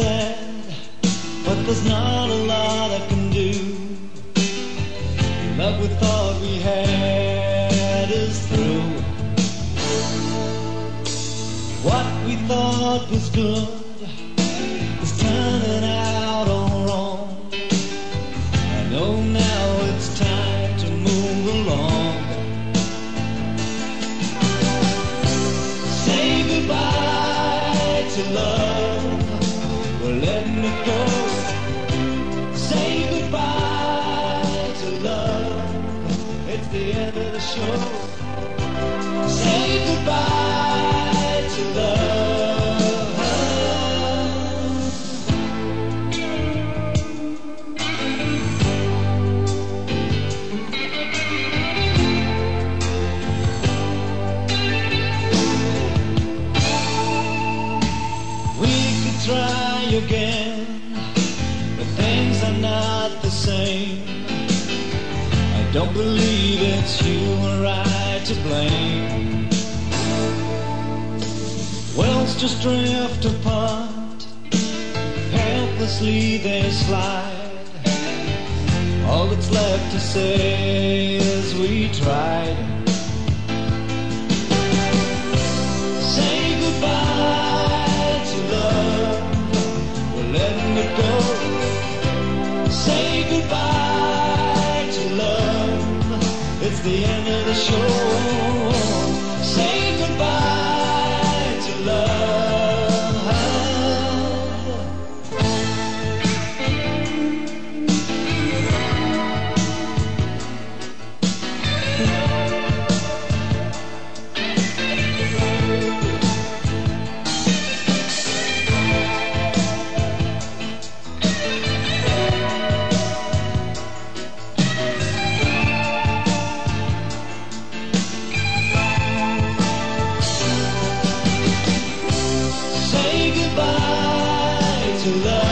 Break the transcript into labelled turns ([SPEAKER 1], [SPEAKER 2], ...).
[SPEAKER 1] sad, but there's not a lot I can do. Love we thought we had is through. What we thought was good is turning out all wrong. I know now it's time to move along. Say goodbye to love, we're letting it go. Say goodbye to love, it's the end of the show. Say goodbye to love. We could try again, but things are not the same. I don't believe it's you or I to blame. Worlds just drift apart, helplessly they slide. All that's left to say is we tried. Say goodbye to love, we're letting it go. Say goodbye to love, it's the end of the show. Say goodbye to love. Say goodbye to love.